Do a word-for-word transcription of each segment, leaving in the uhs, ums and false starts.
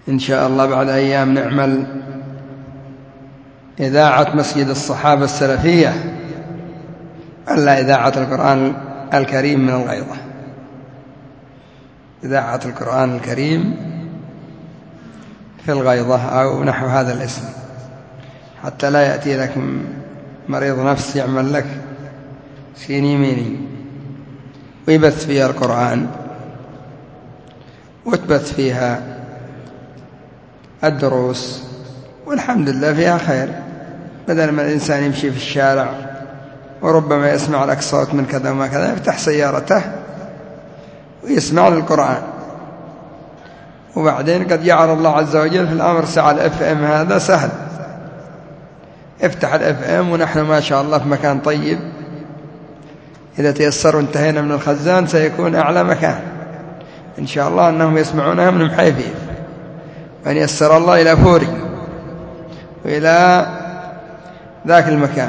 إن شاء الله بعد أيام نعمل إذاعة مسجد الصحابة السلفية ألا إذاعة القرآن الكريم من الغيضة، إذاعة القرآن الكريم في الغيضة أو نحو هذا الاسم، حتى لا يأتي لك مريض نفس يعمل لك سيني ميني ويبث فيها القرآن وتبث فيها الدروس، والحمد لله فيها خير، بدل ما الإنسان يمشي في الشارع وربما يسمع لك صوت من كذا وما كذا، يفتح سيارته ويسمع للقرآن. وبعدين قد جعل الله عز وجل في الأمر سعى الإف إم، هذا سهل، افتح الإف إم ونحن ما شاء الله في مكان طيب، إذا تيسر وانتهينا من الخزان سيكون أعلى مكان إن شاء الله، أنهم يسمعونها من محيفيف، وأن يسر الله إلى فوري وإلى ذاك المكان،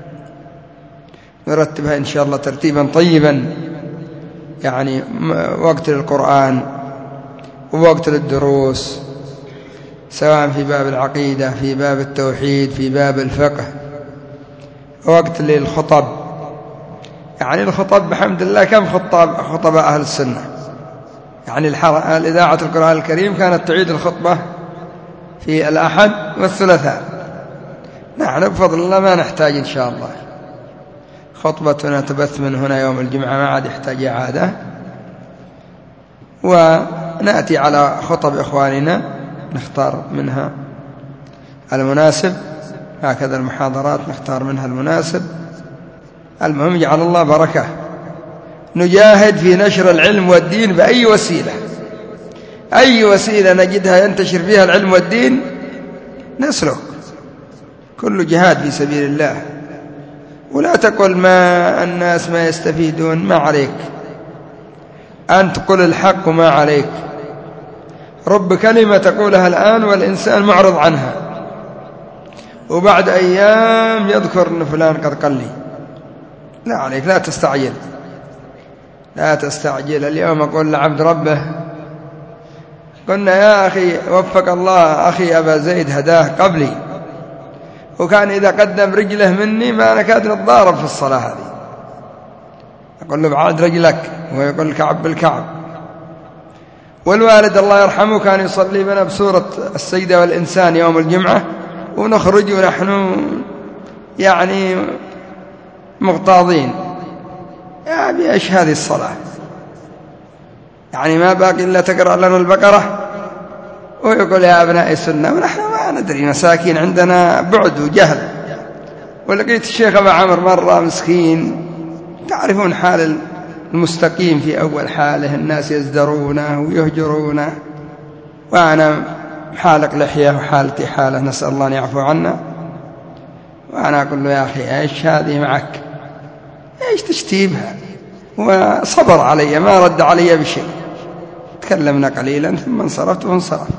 نرتبها إن شاء الله ترتيبا طيبا، يعني وقت للقرآن ووقت للدروس، سواء في باب العقيدة، في باب التوحيد، في باب الفقه، وقت للخطب. يعني الخطب بحمد الله كم خطاب خطباء أهل السنة، يعني الإذاعة القرآن الكريم كانت تعيد الخطبة في الأحد والثلاثاء، نحن بفضل الله ما نحتاج إن شاء الله، خطبتنا تبث من هنا يوم الجمعة ما عاد يحتاج إعادة، ونأتي على خطب إخواننا نختار منها المناسب، هكذا المحاضرات نختار منها المناسب. المهم جعل الله بركة، نجاهد في نشر العلم والدين بأي وسيلة، أي وسيلة نجدها ينتشر فيها العلم والدين نسلك، كل جهاد في سبيل الله. ولا تقل ما الناس ما يستفيدون، ما عليك، أنت قل الحق وما عليك، رب كلمة تقولها الآن والإنسان معرض عنها، وبعد أيام يذكر أن فلان قد قال لي. لا عليك، لا تستعجل، لا تستعجل. اليوم أقول لعبد ربه، قلنا يا أخي وفق الله أخي أبا زيد هداه قبلي، وكان إذا قدم رجله مني ما أنا كاد نتضارب في الصلاة هذه، أقول له بعد رجلك، وهو يقول الكعب بالكعب. والوالد الله يرحمه كان يصلي بنا بسورة السجدة والإنسان يوم الجمعة، ونخرج ونحن يعني مغتاظين، يا أبي إيش هذه الصلاة، يعني ما باقي إلا تقرأ لنا البقرة، ويقول يا أبناء السنة، ونحن ما ندري، مساكين عندنا بعد وجهل. ولقيت الشيخ أبا عمر مرة مسكين، تعرفون حال المستقيم في أول حاله، الناس يزدرونه ويهجرونه، وأنا حالق لحية وحالتي حالة، نسأل الله أن يعفو عنا. وأنا أقول له يا أخي إيش هذه معك، إيش تشتيبها، وصبر علي، ما رد علي بشيء، تكلمنا قليلا ثم انصرفت وانصرف.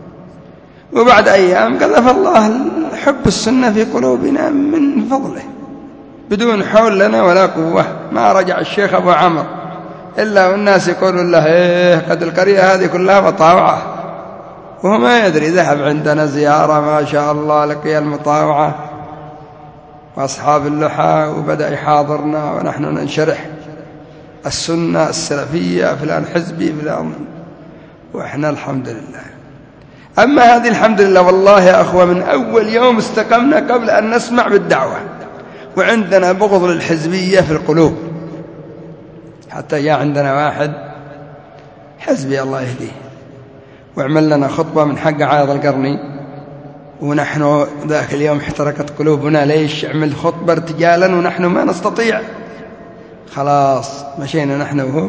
وبعد أيام قذف الله حب السنة في قلوبنا من فضله بدون حول لنا ولا قوة، ما رجع الشيخ أبو عمر إلا والناس يقولون له إيه قد القرية هذه كلها مطاوعة، وهو ما يدري، ذهب عندنا زيارة ما شاء الله لقي المطاوعة وأصحاب اللحى، وبدأ يحاضرنا ونحن ننشرح السنة السلفية، فلان حزبي فلان، وإحنا الحمد لله. أما هذه الحمد لله والله يا أخوة من أول يوم استقمنا قبل أن نسمع بالدعوة، وعندنا بغض للحزبية في القلوب، حتى جاء عندنا واحد حزبي الله يهديه وعمل لنا خطبة من حق عايض القرني، ونحن ذاك اليوم احترقت قلوبنا، ليش عمل خطبة ارتجالا ونحن ما نستطيع؟ خلاص مشينا نحن وهو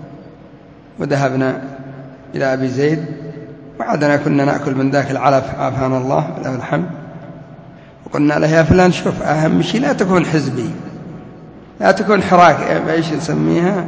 وذهبنا إلى أبي زيد، وعدنا كنا نأكل من ذاك العلف عافانا الله له الحمد، وقلنا له يا فلان شوف أهم شيء لا تكون حزبي، لا تكون حراك، ايش نسميها،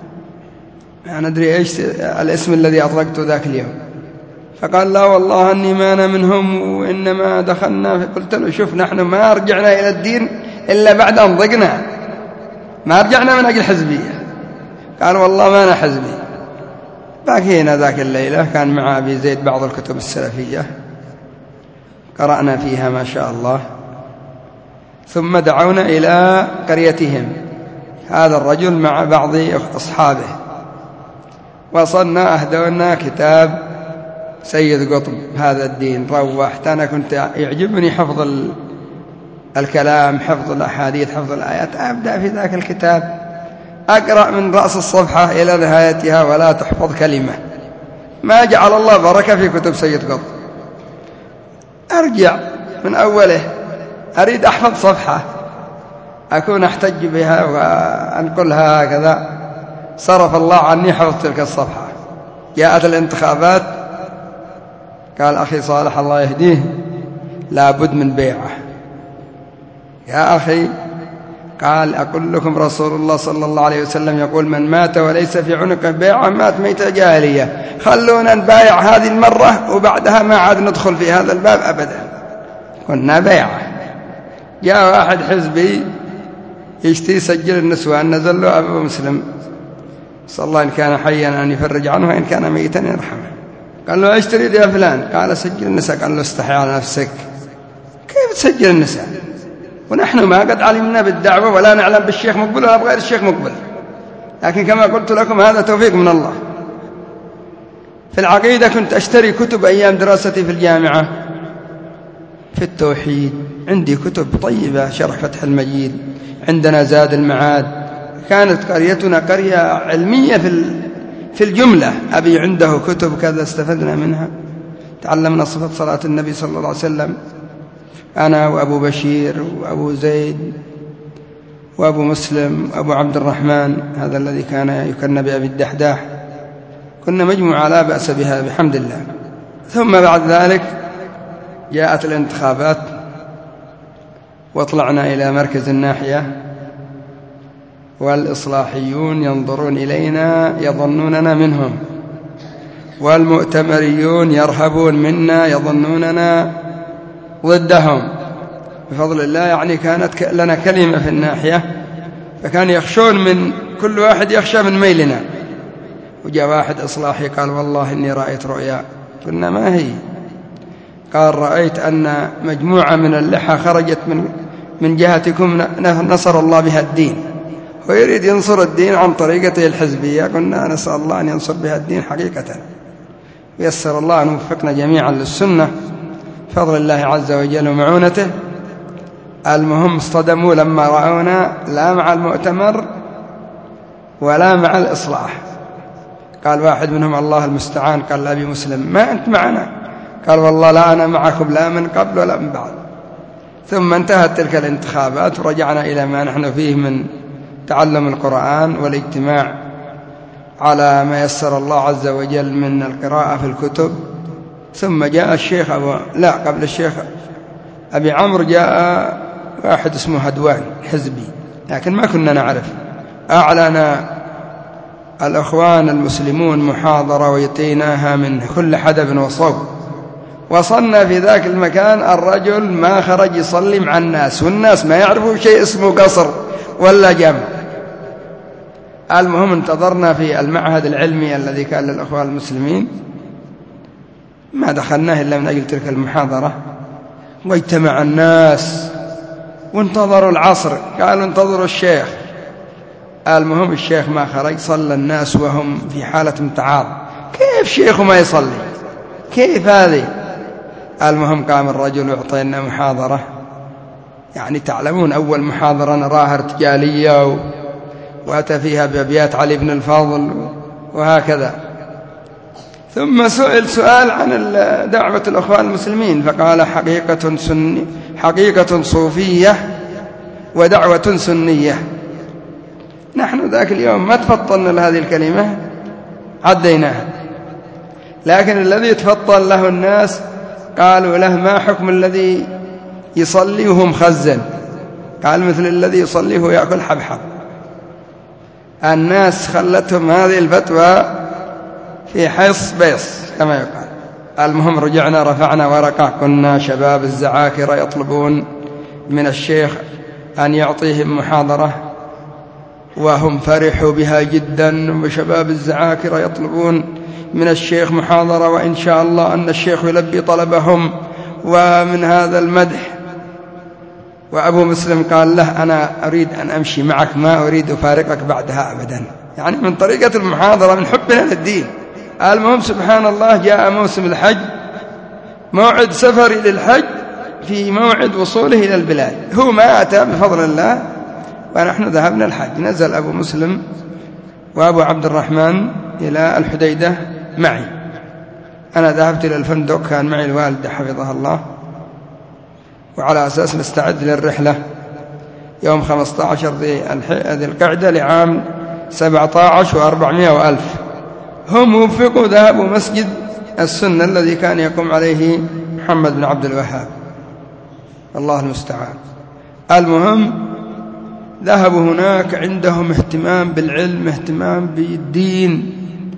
ما ندري ايش الاسم الذي أطلقته ذاك اليوم. فقال لا والله أني ما أنا منهم، وإنما دخلنا. قلت له شوف نحن ما رجعنا إلى الدين إلا بعد أن ضقنا، ما رجعنا من أجل حزبية. قال والله ما أنا حزبي. باقينا ذاك الليلة كان مع أبي زيد بعض الكتب السلفية قرأنا فيها ما شاء الله، ثم دعونا إلى قريتهم هذا الرجل مع بعض أصحابه، وصلنا أهدونا كتاب سيد قطب هذا الدين. روحت أنا كنت يعجبني حفظ الكلام، حفظ الأحاديث، حفظ الآيات، أبدأ في ذاك الكتاب أقرأ من رأس الصفحة إلى نهايتها ولا تحفظ كلمة، ما جعل الله بركة في كتب سيد قطب. أرجع من أوله أريد أحفظ صفحة أكون أحتج بها وأنقلها هكذا، صرف الله عني حفظ تلك الصفحة. جاءت الانتخابات قال أخي صالح الله يهديه لابد من بيعة. يا أخي قال أقول لكم رسول الله صلى الله عليه وسلم يقول من مات وليس في عنقه بيعة مات ميتة جاهلية، خلونا نبايع هذه المرة وبعدها ما عاد ندخل في هذا الباب أبدا. كنا بيعة. جاء واحد حزبي يشتي يسجل النسوان، نزل له أبو مسلم صلى الله إن كان حيا أن يفرج عنه وإن كان ميتا يرحمه. قال له ايش تريد يا فلان؟ قال سجل النساء. قال له استحي على نفسك، كيف تسجل النساء ونحن ما قد علمنا بالدعوة ولا نعلم بالشيخ مقبل ولا بغير الشيخ مقبل؟ لكن كما قلت لكم هذا توفيق من الله. في العقيدة كنت أشتري كتب أيام دراستي في الجامعة، في التوحيد عندي كتب طيبة، شرح فتح المجيد، عندنا زاد المعاد. كانت قريتنا قرية علمية في في الجملة، أبي عنده كتب كذا استفدنا منها، تعلمنا صفة صلاة النبي صلى الله عليه وسلم، أنا وأبو بشير وأبو زيد وأبو مسلم وأبو عبد الرحمن هذا الذي كان يكن بأبي الدحداح، كنا مجموعة لا بأس بها بحمد الله. ثم بعد ذلك جاءت الانتخابات وطلعنا إلى مركز الناحية، والإصلاحيون ينظرون إلينا يظنوننا منهم، والمؤتمريون يرهبون منا يظنوننا ضدهم بفضل الله. يعني كانت لنا كلمة في الناحية، فكان يخشون من كل واحد يخشى من ميلنا. وجاء واحد إصلاحي قال والله إني رأيت رؤيا. قلنا ما هي؟ قال رأيت أن مجموعة من اللحى خرجت من من جهتكم نصر الله بها الدين، ويريد ينصر الدين عن طريقته الحزبية. قلنا نسأل الله أن ينصر بها الدين حقيقة، ويسر الله أن نوفقنا جميعا للسنة بفضل الله عز وجل ومعونته. المهم اصطدموا لما رأونا لا مع المؤتمر ولا مع الإصلاح. قال واحد منهم الله المستعان، قال لأبي مسلم ما أنت معنا؟ قال والله لا أنا معكم لا من قبل ولا من بعد. ثم انتهت تلك الانتخابات ورجعنا إلى ما نحن فيه من تعلم القرآن والاجتماع على ما يسر الله عز وجل من القراءة في الكتب. ثم جاء الشيخ أبو لا قبل الشيخ أبي عمرو جاء واحد اسمه هدوان حزبي، لكن ما كنا نعرف. أعلن الأخوان المسلمون محاضرة ويتيناها من كل حدب وصوب. وصلنا في ذاك المكان الرجل ما خرج يصلي مع الناس، والناس ما يعرفوا شيء اسمه قصر ولا جمع. المهم انتظرنا في المعهد العلمي الذي كان للأخوان المسلمين، ما دخلناه إلا من أجل تلك المحاضرة. واجتمع الناس وانتظروا العصر، قالوا انتظروا الشيخ. المهم الشيخ ما خرج، صلى الناس وهم في حالة امتعاض، كيف شيخ ما يصلي؟ كيف هذه؟ المهم قام الرجل ويعطينا محاضرة، يعني تعلمون أول محاضرة نراها ارتجالية وأتى فيها بأبيات علي بن الفضل وهكذا. ثم سئل سؤال عن دعوة الأخوان المسلمين، فقال حقيقة سني حقيقة صوفية ودعوة سنية. نحن ذاك اليوم ما تفطلنا لهذه الكلمة، عديناها. لكن الذي تفطل له الناس قالوا له ما حكم الذي يصلي وهو مخزن؟ قال مثل الذي يصلي وهو يأكل حبحب. الناس خلتهم هذه الفتوى في حيص بيص كما يقال. المهم رجعنا رفعنا ورقة، كنا شباب الزعاكرة يطلبون من الشيخ أن يعطيهم محاضرة، وهم فرحوا بها جدا، وشباب الزعاكرة يطلبون من الشيخ محاضرة، وإن شاء الله أن الشيخ يلبي طلبهم ومن هذا المدح. وأبو مسلم قال له أنا أريد أن أمشي معك، ما أريد أفارقك بعدها أبدا، يعني من طريقة المحاضرة من حبنا للدين. المهم سبحان الله جاء موسم الحج، موعد سفري للحج في موعد وصوله إلى البلاد، هو ما أتى بفضل الله ونحن ذهبنا الحج. نزل أبو مسلم وأبو عبد الرحمن إلى الحديدة معي، أنا ذهبت إلى الفندق، كان معي الوالدة حفظها الله، وعلى أساس نستعد للرحلة يوم خمسة عشر ذي القعدة لعام سبعة عشر وأربعمائة وألف. هم وفقوا ذهبوا مسجد السنة الذي كان يقوم عليه محمد بن عبد الوهاب، الله المستعان. المهم ذهبوا هناك، عندهم اهتمام بالعلم، اهتمام بالدين،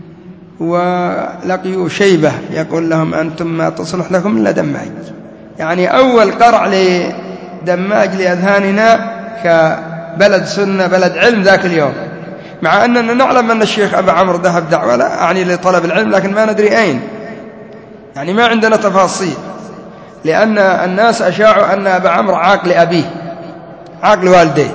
ولقيوا شيبة يقول لهم أنتم ما تصلح لكم إلا دماج، يعني أول قرع لدماج لأذهاننا كبلد سنة بلد علم ذاك اليوم، مع أننا نعلم أن الشيخ أبا عمرو ذهب دعوة لا أعني لطلب العلم، لكن ما ندري أين، يعني ما عندنا تفاصيل، لأن الناس أشاعوا أن أبا عمرو عاق لأبيه، عاق لوالديه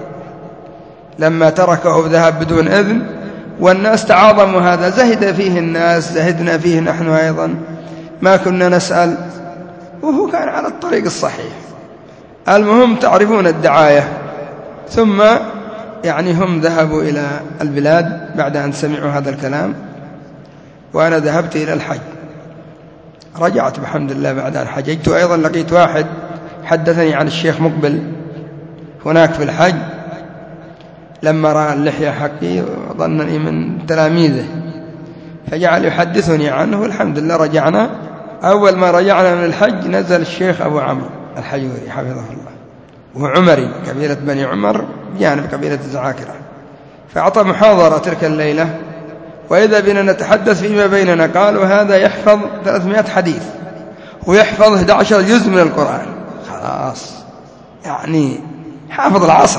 لما تركه وذهب بدون إذن، والناس تعاظموا هذا، زهد فيه الناس، زهدنا فيه نحن أيضا، ما كنا نسأل، وهو كان على الطريق الصحيح. المهم تعرفون الدعاية. ثم يعني هم ذهبوا إلى البلاد بعد أن سمعوا هذا الكلام، وأنا ذهبت إلى الحج. رجعت بحمد الله بعد أن حججت، أيضا لقيت واحد حدثني عن الشيخ مقبل هناك في الحج، لما رأى اللحية حقي ظنني من تلاميذه فجعل يحدثني عنه، والحمد لله رجعنا. أول ما رجعنا من الحج نزل الشيخ أبو عمرو الحجوري حفظه الله، وعمري قبيلة بني عمر جانب قبيلة الزعاكرة، فأعطى محاضرة تلك الليلة، وإذا بنا نتحدث فيما بيننا، قالوا هذا يحفظ ثلاثمائة حديث ويحفظ أحد عشر جزء من القرآن، خلاص يعني حافظ العصر،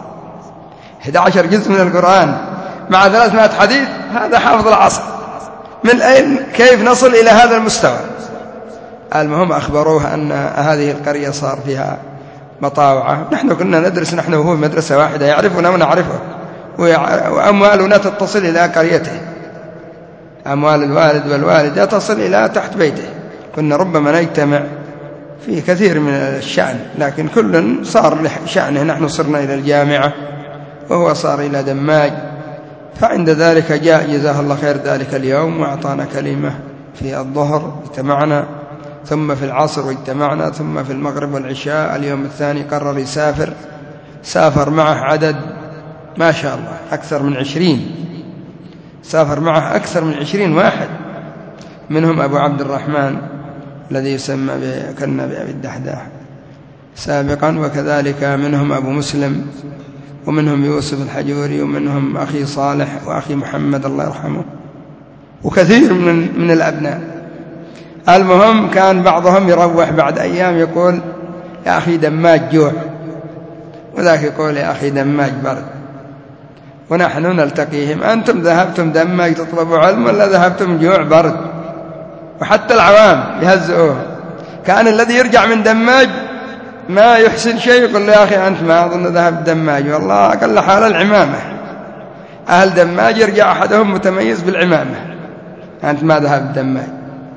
أحد عشر جزء من القرآن مع ثلاثمائة حديث، هذا حافظ العصر، من أين كيف نصل إلى هذا المستوى؟ المهم أخبروه أن هذه القرية صار فيها مطاوعة، نحن كنا ندرس نحن وهو مدرسة واحدة، يعرفنا ونعرفه، وأموالنا تتصل إلى قريته، أموال الوالد والوالدة تصل إلى تحت بيته، كنا ربما نجتمع في كثير من الشأن، لكن كل صار لشأنه، نحن صرنا إلى الجامعة وهو صار إلى دماج. فعند ذلك جاء جزاه الله خير ذلك اليوم وأعطانا كلمة في الظهر، اجتمعنا، ثم في العصر واجتمعنا، ثم في المغرب والعشاء. اليوم الثاني قرر يسافر، سافر معه عدد ما شاء الله أكثر من عشرين، سافر معه أكثر من عشرين واحد، منهم أبو عبد الرحمن الذي يسمى كنا بأبي الدحداح سابقا، وكذلك منهم أبو مسلم، ومنهم يوسف الحجوري، ومنهم أخي صالح وأخي محمد الله يرحمه، وكثير من من الأبناء. المهم كان بعضهم يروح بعد أيام يقول يا أخي دماج جوع، وذاك يقول يا أخي دماج برد، ونحن نلتقيهم، أنتم ذهبتم دماج تطلبوا علم ولا ذهبتم جوع برد؟ وحتى العوام يهزئوه، كان الذي يرجع من دماج ما يحسن شيء يقول له يا أخي أنت ما أظن ذهب دماج، والله أقل حال العمامة، أهل دماج يرجع أحدهم متميز بالعمامة، أنت ما ذهب دماج.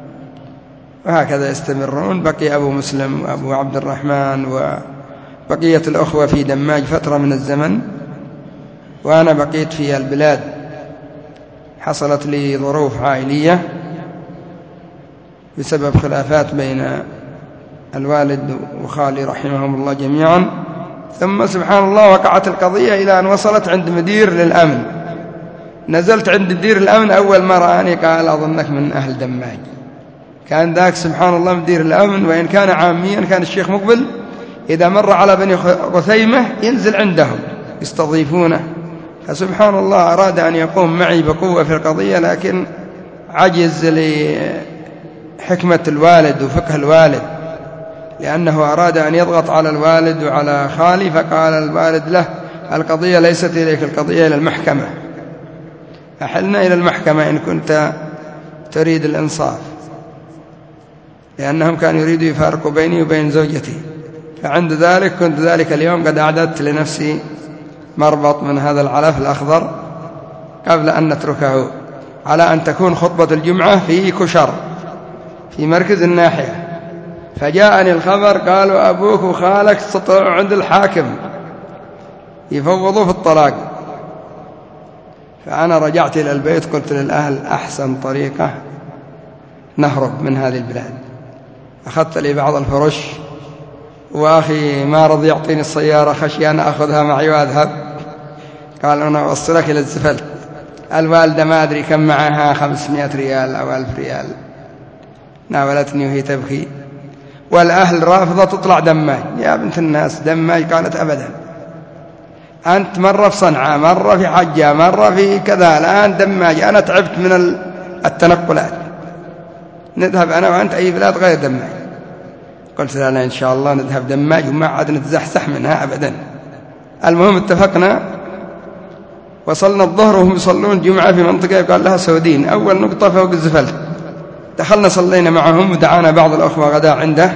وهكذا يستمرون. بقي أبو مسلم وأبو عبد الرحمن وبقية الأخوة في دماج فترة من الزمن، وأنا بقيت في البلاد. حصلت لي ظروف عائلية بسبب خلافات بين الوالد وخالي رحمهم الله جميعا، ثم سبحان الله وقعت القضية إلى أن وصلت عند مدير للأمن. نزلت عند مدير الأمن، أول ما رآني قال أظنك من أهل دماج. كان ذاك سبحان الله مدير الأمن، وإن كان عاميا كان الشيخ مقبل إذا مر على بني غثيمة ينزل عندهم يستضيفونه، فسبحان الله أراد أن يقوم معي بقوة في القضية، لكن عجز لحكمة الوالد وفقه الوالد، لأنه أراد أن يضغط على الوالد وعلى خالي، فقال الوالد له القضية ليست إليك، القضية إلى المحكمة، أحلنا إلى المحكمة إن كنت تريد الإنصاف، لأنهم كانوا يريدوا يفارقوا بيني وبين زوجتي. فعند ذلك كنت ذلك اليوم قد أعددت لنفسي مربط من هذا العلف الأخضر قبل أن نتركه، على أن تكون خطبة الجمعة في كشر في مركز الناحية. فجاءني الخبر قالوا أبوك وخالك استطاعوا عند الحاكم يفوضوا في الطلاق. فأنا رجعت إلى البيت قلت للأهل أحسن طريقة نهرب من هذه البلاد. أخذت لي بعض الفرش، وأخي ما رضي يعطيني السيارة خشي أنا أخذها معي وأذهب، قال أنا أوصلك إلى الزفلت. الوالدة ما أدري كم معها، خمسمائة ريال أو ألف ريال، ناولتني وهي تبكي. والأهل رافضة تطلع دماج. يا بنت الناس دماج؟ قالت أبدا، أنت مرة في صنعاء، مرة في حجة، مرة في كذا، الآن دماج. أنا تعبت من التنقلات، نذهب أنا وأنت أي بلاد غير دماج. قلت لنا إن شاء الله نذهب دماج وما عاد نتزحزح منها أبدا. المهم اتفقنا، وصلنا الظهر وهم يصلون الجمعة في منطقة يقال لها سودين، أول نقطة فوق الزفلت. دخلنا صلينا معهم، ودعانا بعض الأخوة غداء عنده.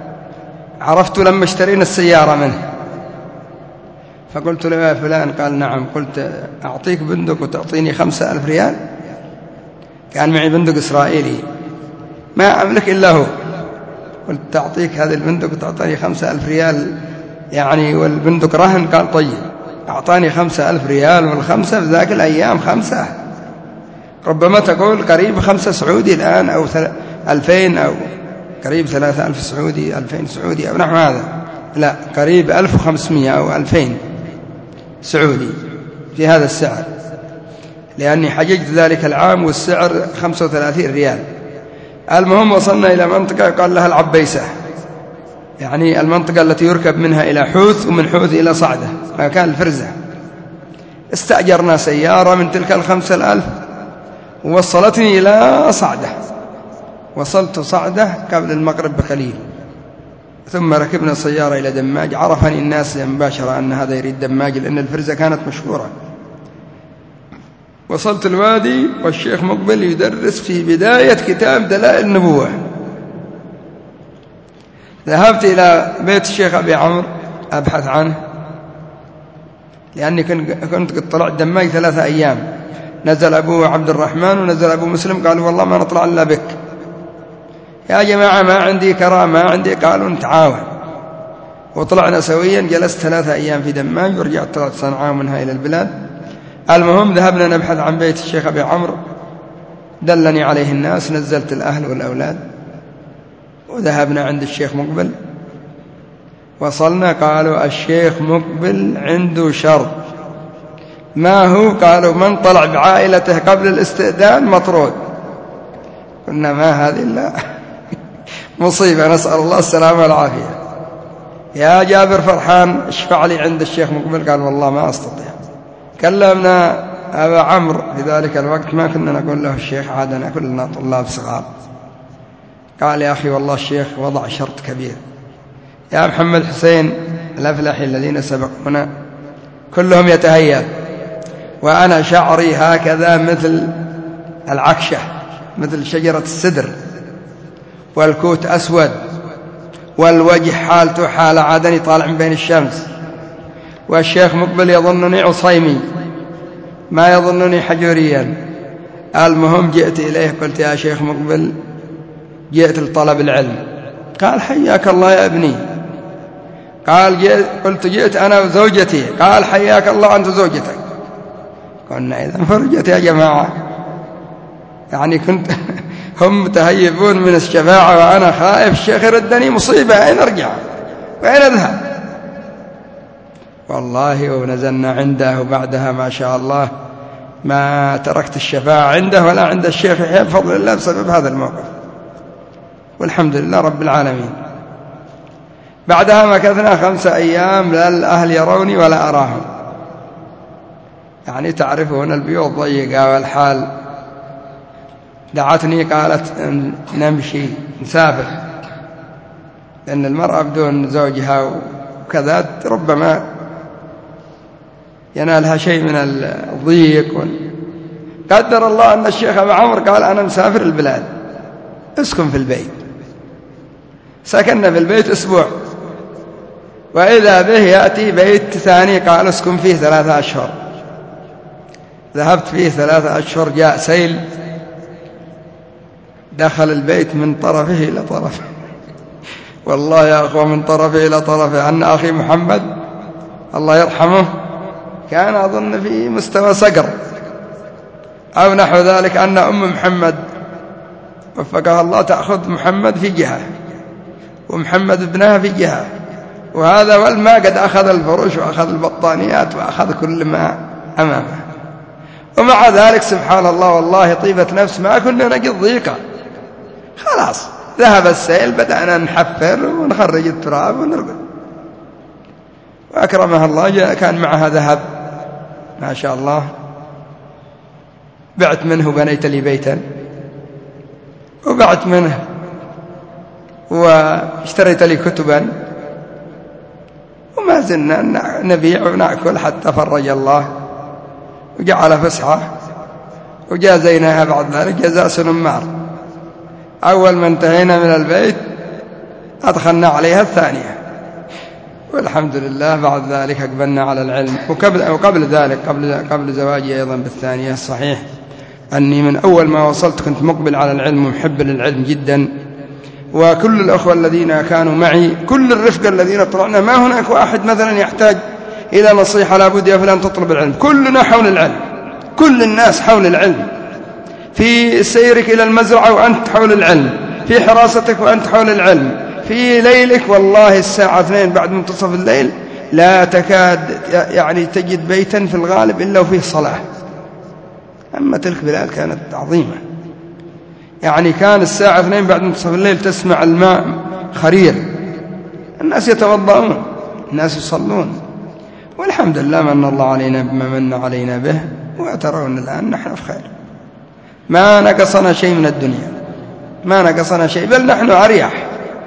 عرفت لما اشترينا السيارة منه، فقلت له يا فلان، قال نعم. قلت أعطيك بندق وتعطيني خمسة ألف ريال؟ كان معي بندق إسرائيلي ما أملك إلا هو. قلت تعطيك هذه البندق وتعطيني خمسة ألف ريال يعني، والبندق رهن؟ قال طيب. أعطاني خمسة ألف ريال، والخمسة في ذاك الأيام خمسة، ربما تقول قريب خمسة سعودي الآن، أو ألفين، أو قريب ثلاثة ألف سعودي، ألفين سعودي، أو نحو هذا. لا، قريب ألف وخمسمائة أو ألفين سعودي في هذا السعر، لأني حججت ذلك العام والسعر خمسة وثلاثين ريال. المهم وصلنا إلى منطقة قال لها العبيسة، يعني المنطقة التي يركب منها إلى حوث، ومن حوث إلى صعدة مكان الفرزة. استأجرنا سيارة من تلك الخمسة الألف ووصلتني إلى صعدة. وصلت صعدة قبل المغرب بقليل، ثم ركبنا السيارة إلى دماج. عرفني الناس مباشرة أن هذا يريد دماج، لأن الفرزة كانت مشهورة. وصلت الوادي والشيخ مقبل يدرس في بداية كتاب دلائل النبوة. ذهبت إلى بيت الشيخ أبي عمرو أبحث عنه، لأني كنت قد طلعت دماج ثلاثة أيام. نزل أبو عبد الرحمن ونزل أبو مسلم، قالوا والله ما نطلع إلا بك يا جماعة، ما عندي كرام، ما عندي. قالوا نتعاون، وطلعنا سويا. جلست ثلاثة أيام في دماج، ورجعت طلعت صنعاء منها إلى البلاد. المهم ذهبنا نبحث عن بيت الشيخ أبي عمرو، دلني عليه الناس، نزلت الأهل والأولاد وذهبنا عند الشيخ مقبل. وصلنا، قالوا الشيخ مقبل عنده شرط. ما هو؟ قالوا من طلع بعائلته قبل الاستئذان مطرود. قلنا ما هذه إلا مصيبة، نسأل الله السلامة والعافية. يا جابر فرحان اشفع لي عند الشيخ مقبل. قال والله ما أستطيع. كلمنا أبا عمرو في ذلك الوقت، ما كنا نقول له الشيخ، عادنا كلنا طلاب صغار. قال يا أخي والله الشيخ وضع شرط كبير. يا محمد حسين الأفلحي الذين سبقونا كلهم يتهيأ، وأنا شعري هكذا مثل العكشة، مثل شجرة السدر، والكوت أسود، والوجه حالته حال عدني طالع من بين الشمس. والشيخ مقبل يظنني عصيمي، ما يظنني حجوريا. المهم جئت إليه قلت يا شيخ مقبل جئت لطلب العلم. قال حياك الله يا ابني. قال جئت، قلت جئت أنا وزوجتي. قال حياك الله أنت وزوجتك. قلنا إذا فرجت يا جماعة، يعني كنت هم متهيبون من الشفاعة وأنا خائف الشيخ يردني مصيبة، أين أرجع وأين أذهب؟ والله ونزلنا عنده، وبعدها ما شاء الله ما تركت الشفاعة عنده ولا عند الشيخ يحيى بفضل الله بسبب هذا الموقف، والحمد لله رب العالمين. بعدها مكثنا خمسة أيام لا الأهل يروني ولا أراهم، يعني تعرفون البيوت ضيقة والحال. دعتني قالت نمشي نسافر، لأن المرأة بدون زوجها وكذا ربما ينالها شيء من الضيق. قدر الله أن الشيخ أبو عمرو قال أنا مسافر البلاد، اسكن في البيت. سكننا في البيت أسبوع، وإذا به يأتي بيت ثاني قال اسكن فيه ثلاثة أشهر. ذهبت فيه ثلاثة أشهر، جاء سيل دخل البيت من طرفه إلى طرفه، والله يا أخوة من طرفه إلى طرفه. أن أخي محمد الله يرحمه كان أظن في مستوى صقر أو نحو ذلك، أن أم محمد وفقها الله تأخذ محمد في جهة ومحمد ابنها في جهة، وهذا والما قد أخذ الفرش وأخذ البطانيات وأخذ كل ما أمامه. ومع ذلك سبحان الله والله طيبة نفس ما كنا نجد ضيقة. خلاص ذهب السيل، بدأنا نحفر ونخرج التراب ونرقد. وأكرمها الله كان معها ذهب ما شاء الله، بعت منه بنيت لي بيتا، وبعت منه واشتريت لي كتبا، وما زلنا نبيع ونأكل حتى فرج الله وجعل فسحة. وجازيناها بعد ذلك جزاء سنمار. أول ما انتهينا من البيت أدخلنا عليها الثانية، والحمد لله بعد ذلك أقبلنا على العلم. وقبل, وقبل ذلك قبل, قبل زواجي أيضا بالثانية الصحيح أني من أول ما وصلت كنت مقبل على العلم ومحب للعلم جدا. وكل الأخوة الذين كانوا معي، كل الرفقة الذين طلعنا، ما هناك واحد مثلا يحتاج إلى نصيحة لابد يا فلان تطلب العلم، كلنا حول العلم، كل الناس حول العلم. في سيرك إلى المزرعة وأنت حول العلم، في حراستك وأنت حول العلم، في ليلك والله الساعة اثنين بعد منتصف الليل لا تكاد يعني تجد بيتا في الغالب إلا وفيه صلاة. أما تلك بلاد كانت عظيمة، يعني كان الساعة اثنين بعد منتصف الليل تسمع الماء خرير، الناس يتوضؤون، الناس يصلون. والحمد لله من الله علينا بما من علينا به. وترون الآن نحن في خير، ما نقصنا شيء من الدنيا، ما نقصنا شيء، بل نحن أريح،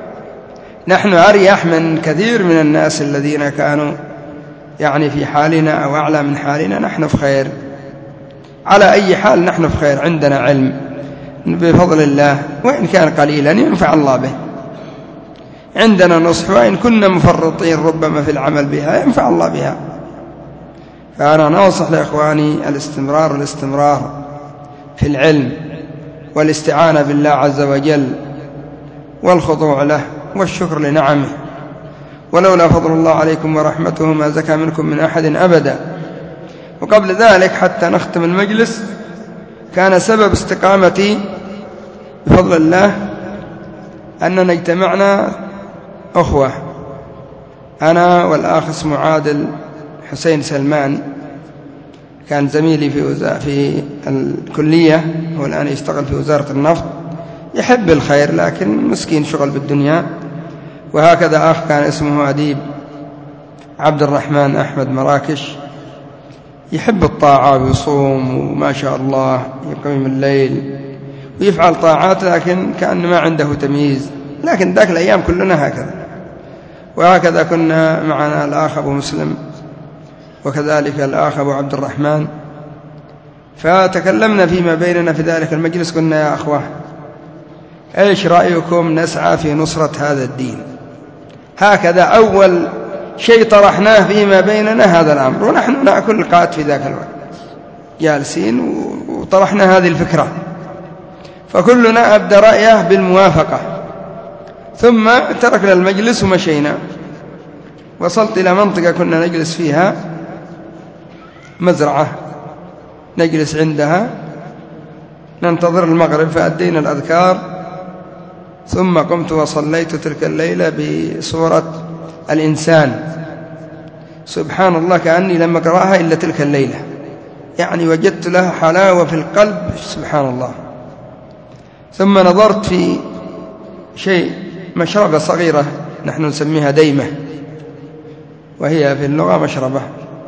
نحن أريح من كثير من الناس الذين كانوا يعني في حالنا أو أعلى من حالنا. نحن في خير على أي حال، نحن في خير، عندنا علم بفضل الله، وإن كان قليلا ينفع الله به. عندنا نصح، وإن كنا مفرطين ربما في العمل بها ينفع الله بها. فأنا ننصح لإخواني الاستمرار الاستمرار في العلم، والاستعانة بالله عز وجل، والخضوع له، والشكر لنعمه. ولولا فضل الله عليكم ورحمته ما زكى منكم من أحد أبدا. وقبل ذلك حتى نختم المجلس، كان سبب استقامتي بفضل الله أننا اجتمعنا أخوة، أنا والآخ اسمه عادل حسين سلمان، كان زميلي في في الكلية، هو الآن يشتغل في وزارة النفط، يحب الخير لكن مسكين شغل بالدنيا. وهكذا أخ كان اسمه أديب عبد الرحمن أحمد مراكش، يحب الطاعة ويصوم وما شاء الله يقيم الليل ويفعل طاعات، لكن كأن ما عنده تمييز. لكن ذاك الأيام كلنا هكذا. وهكذا كنا معنا الآخ أبو مسلم، وكذلك الآخ أبو عبد الرحمن. فتكلمنا فيما بيننا في ذلك المجلس، قلنا يا أخوة إيش رأيكم نسعى في نصرة هذا الدين؟ هكذا أول شيء طرحناه فيما بيننا هذا الأمر، ونحن نأكل القات في ذاك الوقت جالسين، وطرحنا هذه الفكرة، فكلنا أبدى رأيه بالموافقة. ثم تركنا المجلس ومشينا. وصلت إلى منطقة كنا نجلس فيها مزرعة، نجلس عندها ننتظر المغرب، فأدينا الأذكار، ثم قمت وصليت تلك الليلة بصورة الإنسان. سبحان الله كأني لم أقرأها إلا تلك الليلة، يعني وجدت لها حلاوة في القلب سبحان الله. ثم نظرت في شيء، مشربة صغيرة نحن نسميها ديمة، وهي في اللغة مشربة.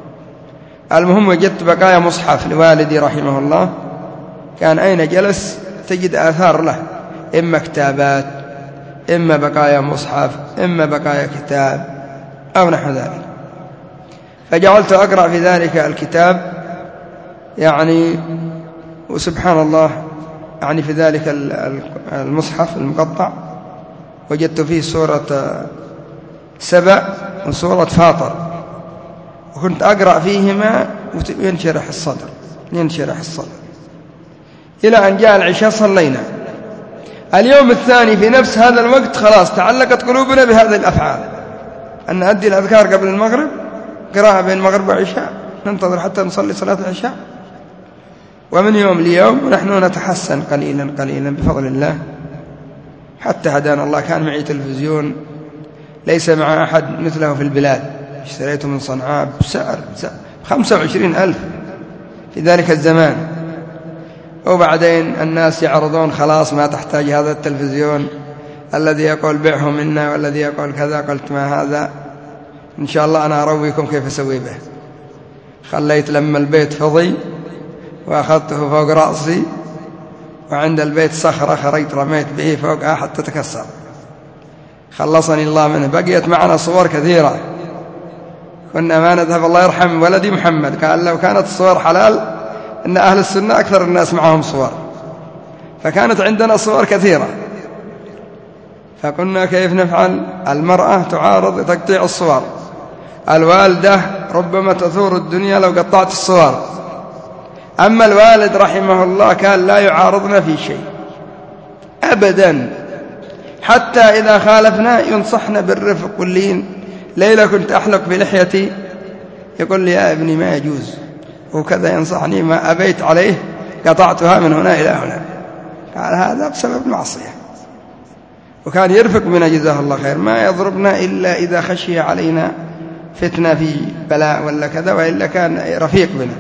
المهم وجدت بقايا مصحف لوالدي رحمه الله، كان أين جلس تجد آثار له، إما كتابات، إما بقايا مصحف، إما بقايا كتاب أو نحو ذلك. فجعلت أقرأ في ذلك الكتاب يعني وسبحان الله يعني في ذلك المصحف المقطع وجدت فيه سورة سبأ وسورة فاطر، وكنت أقرأ فيهما وينشرح الصدر ينشرح الصدر إلى أن جاء العشاء صلينا. اليوم الثاني في نفس هذا الوقت خلاص تعلقت قلوبنا بهذه الأفعال، أن نؤدي الأذكار قبل المغرب، قراءة بين المغرب والعشاء، ننتظر حتى نصلي صلاة العشاء، ومن يوم ليوم ونحن نتحسن قليلا قليلا بفضل الله حتى هدانا الله. كان معي تلفزيون ليس مع أحد مثله في البلاد، اشتريته من صنعاء بسعر خمسة وعشرين ألف في ذلك الزمان، وبعدين الناس يعرضون خلاص ما تحتاج هذا التلفزيون، الذي يقول بعه منا والذي يقول كذا. قلت ما هذا، إن شاء الله أنا أرويكم كيف أسوي به. خليت لما البيت فضي وأخذته فوق رأسي، وعند البيت صخرة خرجت رميت به فوقها حتى تكسر، خلصني الله منه. بقيت معنا صور كثيرة، كنا ما نذهب. الله يرحم ولدي محمد قال لو كانت الصور حلال إن أهل السنة أكثر الناس معهم صور، فكانت عندنا صور كثيرة. فقلنا كيف نفعل؟ المرأة تعارض تقطيع الصور، الوالدة ربما تثور الدنيا لو قطعت الصور، أما الوالد رحمه الله كان لا يعارضنا في شيء أبدا، حتى إذا خالفنا ينصحنا بالرفق واللين. ليلة كنت أحلق بلحيتي يقول لي يا ابني ما يجوز، وكذا ينصحني، ما أبيت عليه قطعتها من هنا إلى هنا. قال هذا بسبب المعصية، وكان يرفق بنا جزاه الله خير، ما يضربنا إلا إذا خشي علينا فتنة في بلاء ولا كذا، وإلا كان رفيق بنا.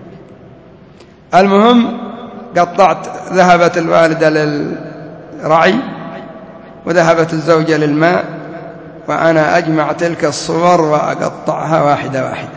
المهم قطعت، ذهبت الوالدة للرعي وذهبت الزوجة للماء، وأنا أجمع تلك الصور وأقطعها واحدة واحدة.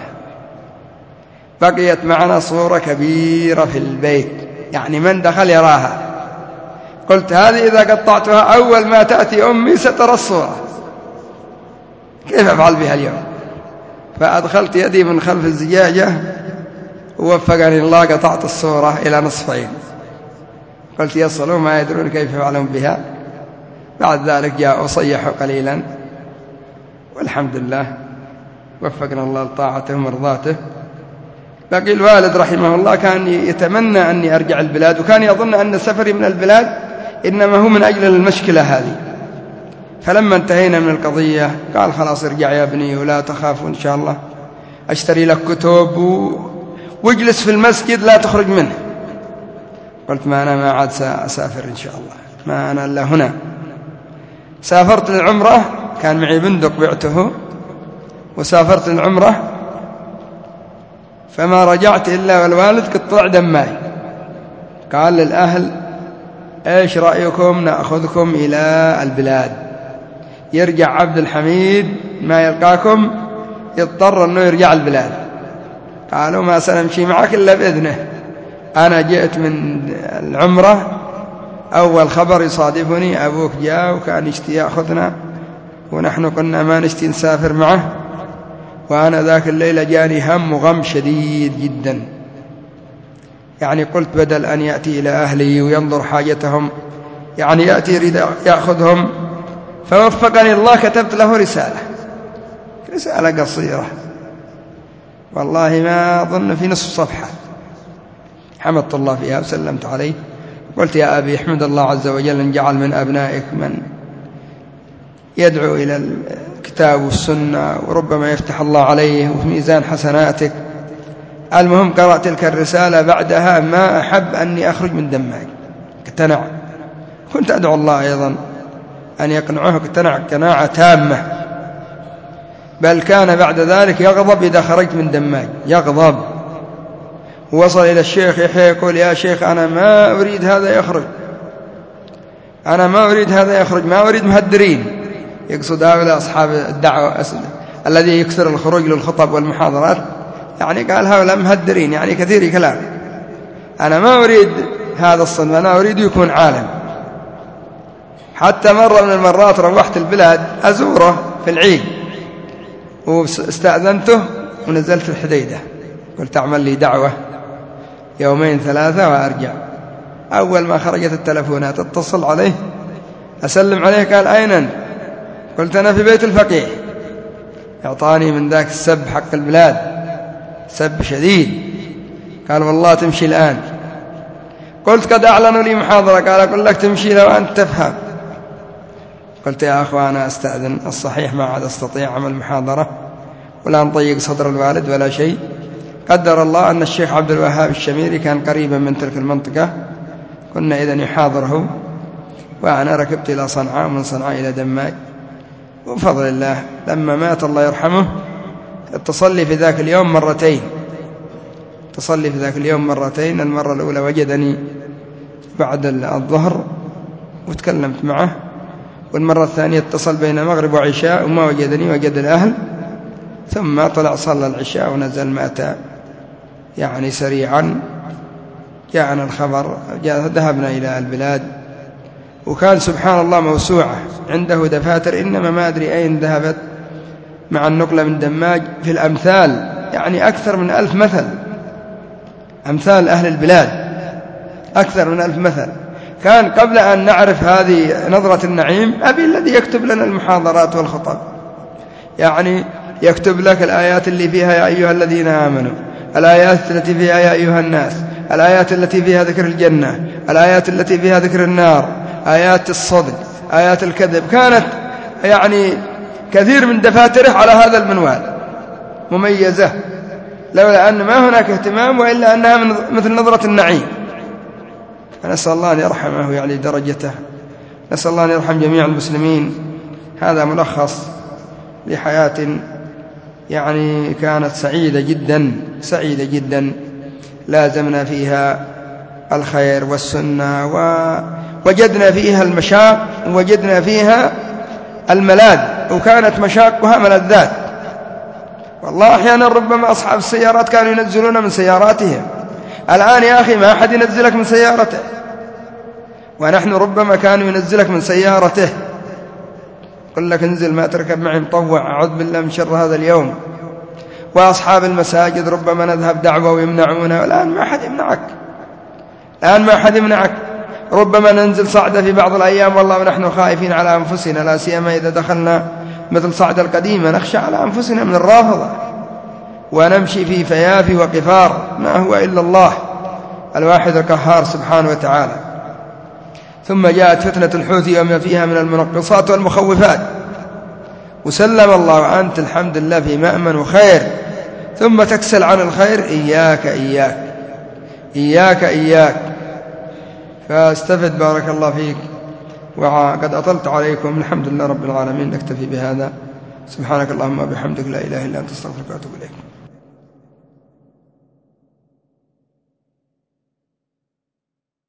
بقيت معنا صورة كبيرة في البيت، يعني من دخل يراها. قلت هذه إذا قطعتها أول ما تأتي أمي سترى الصورة، كيف أفعل بها اليوم؟ فأدخلت يدي من خلف الزجاجة ووفقني الله، قطعت الصورة إلى نصفين. قلت يصلوا ما يدرون كيف يفعلون بها. بعد ذلك جاءوا صيحوا قليلا، والحمد لله وفقنا الله لطاعته ومرضاته. باقي الوالد رحمه الله كان يتمنى أني أرجع البلاد، وكان يظن أن سفري من البلاد إنما هو من أجل المشكلة هذه. فلما انتهينا من القضية قال خلاص ارجع يا ابني ولا تخاف، إن شاء الله أشتري لك كتب و... واجلس في المسجد لا تخرج منه. قلت ما أنا ما عاد سأسافر إن شاء الله، ما أنا إلا هنا. سافرت للعمرة، كان معي بندق بعته وسافرت للعمرة، فما رجعت إلا والوالد قطع دماي. قال للأهل إيش رأيكم نأخذكم إلى البلاد؟ يرجع عبد الحميد ما يلقاكم يضطر أنه يرجع البلاد. قالوا ما سنمشي معك إلا بإذنه. أنا جئت من العمرة، أول خبر يصادفني أبوك جاء وكان يشتي يأخذنا، ونحن قلنا ما نشتي نسافر معه. وأنا ذاك الليلة جاني هم وغم شديد جدا، يعني قلت بدل أن يأتي إلى أهلي وينظر حاجتهم، يعني يأتي يريد يأخذهم. فوفقني الله، كتبت له رسالة رسالة قصيرة والله ما أظن في نصف صفحة، حمدت الله فيها وسلمت عليه. قلت يا أبي احمد الله عز وجل أن جعل من أبنائك من يدعو إلى الكتاب والسنة، وربما يفتح الله عليه وفي ميزان حسناتك. المهم قرأت تلك الرسالة، بعدها ما أحب أني أخرج من دماغي، اقتنع. كنت أدعو الله أيضا أن يقنعه، اقتنع قناعة تامة، بل كان بعد ذلك يغضب إذا خرجت من دماغي، يغضب. ووصل إلى الشيخ يحيى يقول يا شيخ أنا ما أريد هذا يخرج، أنا ما أريد هذا يخرج، ما أريد مهدرين، يقصد هؤلاء أصحاب الدعوة الذي يكثر الخروج للخطب والمحاضرات، يعني قال هؤلاء مهدرين، يعني كثير كلام. أنا ما أريد هذا الصنف، أنا أريد يكون عالم. حتى مرة من المرات روحت البلاد أزوره في العيد، واستأذنته ونزلت الحديدة، قلت أعمل لي دعوة يومين ثلاثة وأرجع. أول ما خرجت التلفونات اتصل عليه أسلم عليه، قال أين أنت؟ قلت أنا في بيت الفقيه. أعطاني من ذاك السب حق البلاد، سب شديد. قال والله تمشي الآن. قلت قد أعلنوا لي محاضرة. قال أقول لك تمشي لو أنت تفهم. قلت يا أخوة أنا أستأذن، الصحيح ما عاد أستطيع عمل محاضرة ولا نضيق صدر الوالد ولا شيء. قدر الله أن الشيخ عبد الوهاب الشميري كان قريبا من تلك المنطقة، كنا إذن يحاضره، وأنا ركبت إلى صنعاء، من صنعاء إلى دماج. وبفضل الله لما مات الله يرحمه اتصل لي في ذاك اليوم مرتين، اتصل لي في ذاك اليوم مرتين. المرة الأولى وجدني بعد الظهر وتكلمت معه، والمرة الثانية اتصل بين مغرب وعشاء وما وجدني، وجد الأهل. ثم طلع صلى العشاء ونزل، مات يعني سريعا. جاءنا الخبر، ذهبنا إلى البلاد، وكان سبحان الله موسوعة عنده دفاتر، إنما ما أدري أين ذهبت مع النقلة من دماج في الأمثال، يعني أكثر من ألف مثل، أمثال أهل البلاد أكثر من ألف مثل. كان قبل أن نعرف هذه نظرة النعيم أبي الذي يكتب لنا المحاضرات والخطب، يعني يكتب لك الآيات اللي فيها يا أيها الذين آمنوا، الآيات التي فيها يا أيها الناس، الآيات التي فيها ذكر الجنة، الآيات التي فيها ذكر النار، آيات الصدق، آيات الكذب. كانت يعني كثير من دفاتره على هذا المنوال مميزة، لولا أن ما هناك اهتمام، وإلا أنها من مثل نظرة النعيم. فنسأل الله أن يرحمه ويعلي درجته، نسأل الله أن يرحم جميع المسلمين. هذا ملخص لحياة يعني كانت سعيدة جدا، سعيدة جدا، لازمنا فيها الخير والسنة، ووجدنا فيها المشاق ووجدنا فيها الملاذ، وكانت مشاقها ملذات. والله أحيانا ربما أصحاب السيارات كانوا ينزلون من سياراتهم، الآن يا أخي ما أحد ينزلك من سيارته، ونحن ربما كانوا ينزلك من سيارته. قل لك انزل ما تركب معي مطوع، أعوذ بالله من شر هذا اليوم. وأصحاب المساجد ربما نذهب دعوة ويمنعونا، والآن ما أحد يمنعك، الآن ما أحد يمنعك. ربما ننزل صعدة في بعض الأيام والله ونحن خائفين على أنفسنا، لا سيما إذا دخلنا مثل صعدة القديمة، نخشى على أنفسنا من الرافضة، ونمشي في فيافي وقفار، ما هو إلا الله الواحد القهار سبحانه وتعالى. ثم جاءت فتنة الحوثي وما فيها من المنقصات والمخوفات، وسلم الله، وأنت الحمد لله في مأمن وخير. ثم تكسل عن الخير، إياك إياك إياك إياك. فاستفد بارك الله فيك، وقد أطلت عليكم. الحمد لله رب العالمين، نكتفي بهذا. سبحانك اللهم وبحمدك، لا إله إلا أنت، استغفرك وأتوب إليك.